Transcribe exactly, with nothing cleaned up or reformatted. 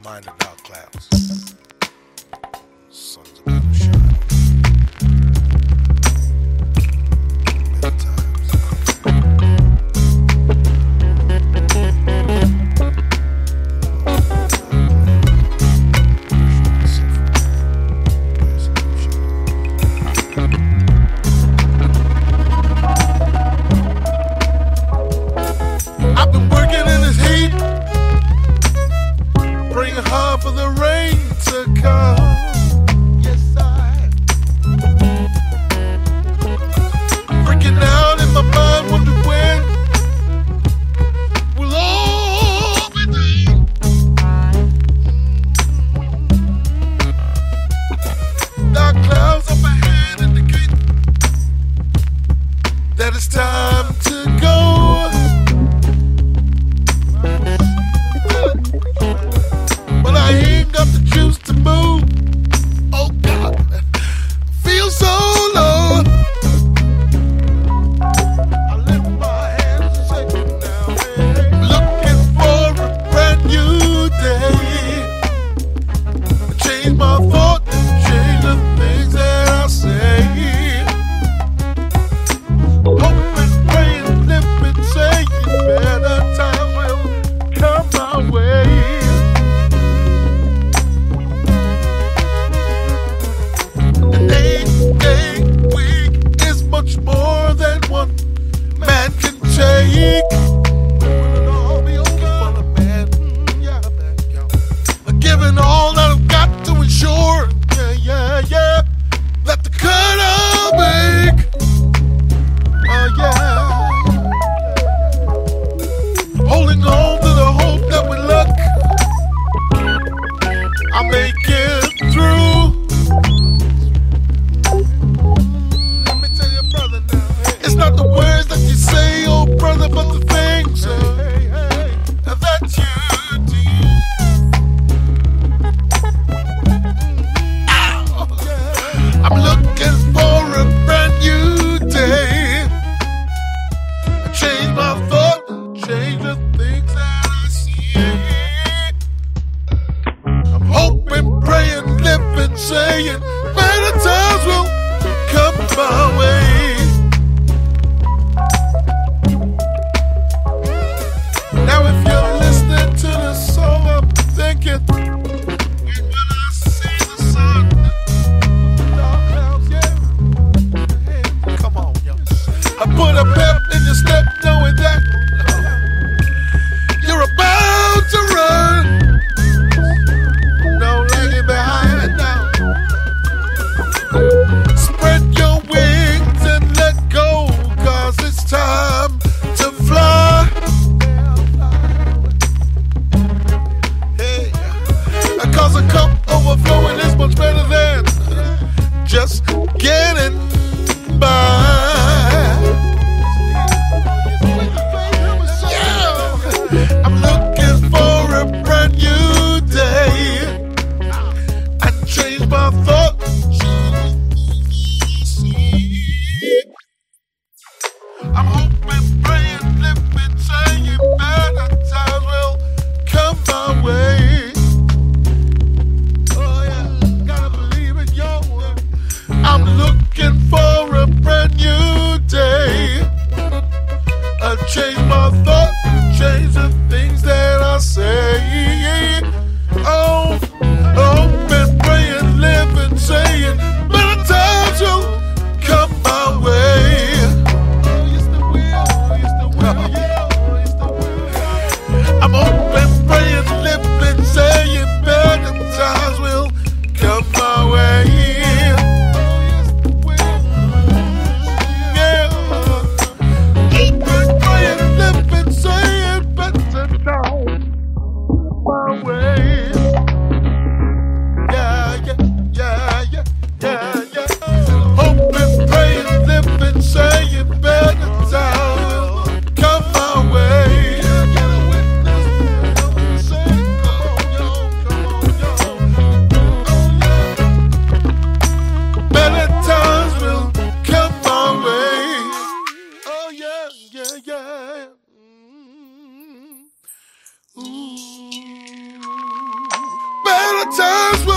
mind the dark clouds. Sun's about to shine. Many times. I've been working in this heat, praying hard for the rain to come. Yes, I. Freaking out in my mind, wondering when we'll all be there. Dark clouds up ahead indicate that it's time to go. I ain't got the juice to move. Oh God, feel so low. I lift my hands and say now, hey, looking for a brand new day. Change my thought and change the things that I say. Hoping, praying, living, saying better times will come my way. Much more than one man can take. Will all be over for the man? Yeah, man, yeah. Giving all that I've got to ensure, yeah, yeah, yeah, that the cut I'll make. Oh yeah. Holding on to the hope that with luck I'll make it through. It's not the words that you say, oh brother, but the things uh, that you do. Ow. I'm looking for a brand new day. I change my thought and change the things that I see. I'm hoping, praying, living, saying better times will come my way. Now if you're listening to the song, I'm thinking, and when I see the sun, dark clouds, yeah, hey, come on, yo. I put a pep in your step, knowing that you're about to run. No lagging behind now. Spread your wings and let go, 'cause it's time to fly. Cause a cup overflowing is much better than just getting by. Yeah. I'm looking for a brand new day and change my thought. I'm hoping, praying, living, saying better times will come my way. I'm looking for a brand new day. I change my thoughts, change the things that I say. Oh, hoping, praying, living, saying better times will come my way. Oh, yes, the will, yes, the will, yeah, yes, the will. I'm hoping, praying, living, saying better times will come my way. times when